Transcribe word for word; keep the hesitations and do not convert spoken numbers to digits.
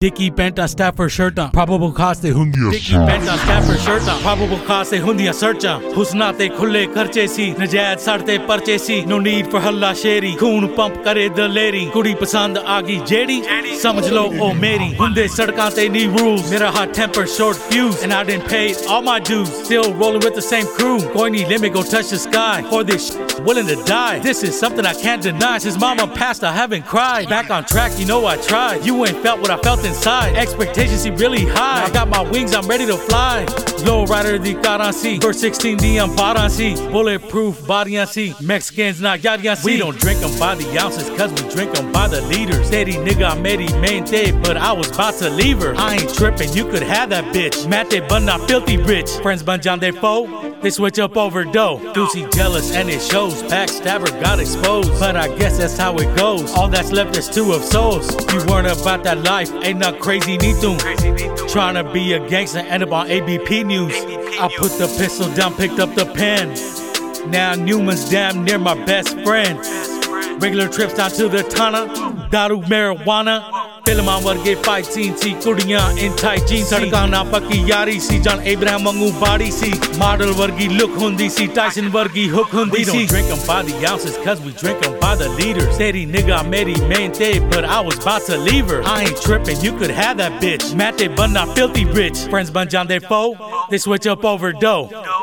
Dickie Benta Stafford Shirta, probable cause te hundiya. Dickie Benta Stafford Shirta, probable cause te hundiya searcha. Husna te khulle kharche si, najayz sarte parche si. No need for halla sheri, khoon pump kare daleri. Kudi pasand aagi jedi, samajh lo oh meri. Hunde sadkan te nee rules, mera hot temper short fuse. And I didn't pay all my dues, still rolling with the same crew. Koi nahi limit, go touch the sky. For this sh- willing to die. This is something I can't deny. Since mama passed, I haven't cried. Back on track, you know I tried. You ain't felt what I felt inside. Expectations seem really high. I got my wings, I'm ready to fly. Low rider di karan si, verse sixteen di am baran si. Bulletproof badiyan si, Mexicans not yadiyan si. We don't drink them by the ounces, cause we drink them by the liters. Steady nigga meri mente, but I was about to leave her. I ain't tripping, you could have that bitch. Mate but not filthy rich. Friends ban jande foe, they switch up over dough. Doozy jealous and it shows. Backstabber got exposed, but I guess that's how it goes. All that's left is two of souls. You weren't about that life, ain't not crazy nitun. Trying to be a gangster, end up on A B P News. I put the pistol down, picked up the pen. Now Newman's damn near my best friend. Regular trips down to the Tana, daru marijuana. Filman varge fighting si, kudiyan in tight jeans. Sadkan na pakki yari si, John Abraham wangu body si. Model vargi look hundi si, Tyson vargi hook hundi si. We don't drink them by the ounces, cause we drink them by the liters. Steady nigga meri mente, but I was about to leave her. I ain't tripping, you could have that bitch. Mate but not filthy rich. Friends ban jande foe, they switch up over dough.